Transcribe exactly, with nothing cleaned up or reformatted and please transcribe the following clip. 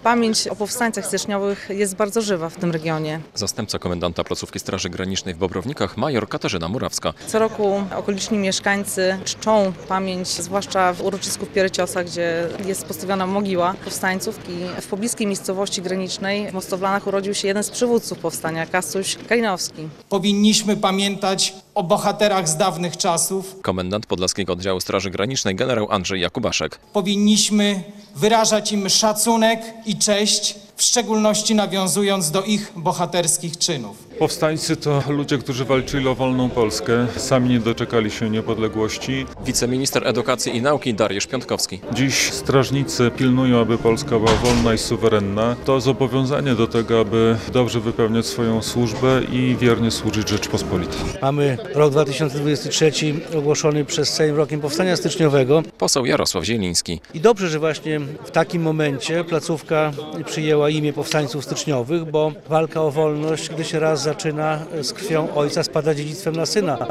Pamięć o powstańcach styczniowych jest bardzo żywa w tym regionie. Zastępca komendanta placówki Straży Granicznej w Bobrownikach, major Katarzyna Murawska. Co roku okoliczni mieszkańcy czczą pamięć, zwłaszcza w uroczysku w Pieryciosach, gdzie jest postawiona mogiła powstańców. I w pobliskiej miejscowości granicznej w Mostowlanach urodził się jeden z przywódców powstania, Kastuś Kalinowski. Powinniśmy pamiętać o bohaterach z dawnych czasów. Komendant Podlaskiego Oddziału Straży Granicznej generał Andrzej Jakubaszek. Powinniśmy wyrażać im szacunek i cześć, w szczególności nawiązując do ich bohaterskich czynów. Powstańcy to ludzie, którzy walczyli o wolną Polskę, sami nie doczekali się niepodległości. Wiceminister Edukacji i Nauki Dariusz Piątkowski. Dziś strażnicy pilnują, aby Polska była wolna i suwerenna. To zobowiązanie do tego, aby dobrze wypełniać swoją służbę i wiernie służyć Rzeczypospolitej. Mamy rok dwa tysiące dwudziesty trzeci ogłoszony przez Sejm rokiem Powstania Styczniowego. Poseł Jarosław Zieliński. I dobrze, że właśnie w takim momencie placówka przyjęła imię powstańców styczniowych, bo walka o wolność, gdy się raz zaczyna z krwią ojca, spada dziedzictwem na syna.